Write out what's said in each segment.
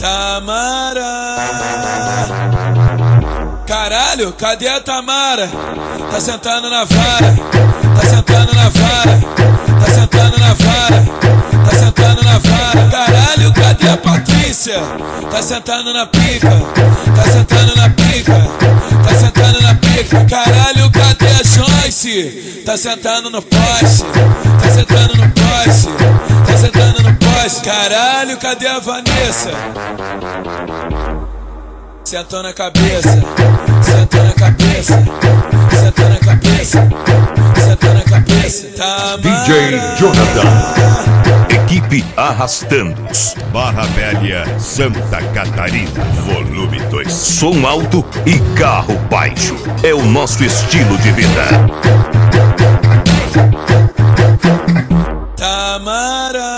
Tamara. Caralho, cadê a Tamara? Tá sentando na vara, tá sentando na vara, tá sentando na vara, tá sentando na vara. Caralho, cadê a Patrícia? Tá sentando na pica, tá sentando na pica, tá sentando na pica. Caralho, cadê a Joyce? Tá sentando no poste, tá sentando no poste, tá sentando no poste. Caralho, cadê a Vanessa? Sentou na cabeça, sentou na cabeça, sentou na cabeça, sentou na cabeça. Tamara. DJ Jonathan. Equipe Arrastando-os. Barra Velha, Santa Catarina, volume 2. Som alto e carro baixo. É o nosso estilo de vida. Tamara.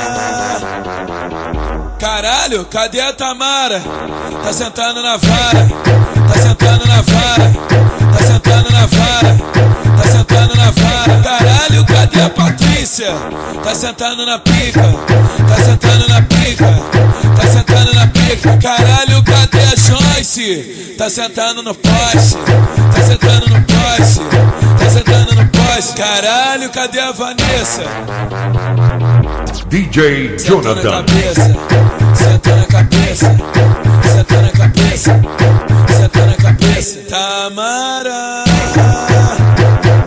Caralho, cadê a Tamara? Tá sentando na vara, tá sentando na vara, tá sentando na vara, tá sentando na vara. Caralho, cadê a Patrícia? Tá sentando na pica, tá sentando na pica, tá sentando na pica. Caralho, cadê a Joyce? Tá sentando no poste, tá sentando no poste, tá sentando no poste. Caralho, cadê a Vanessa? DJ Sentou na Jonathan. cabeça, sentou na cabeça, sentou na cabeça, sentou na cabeça. Tamara.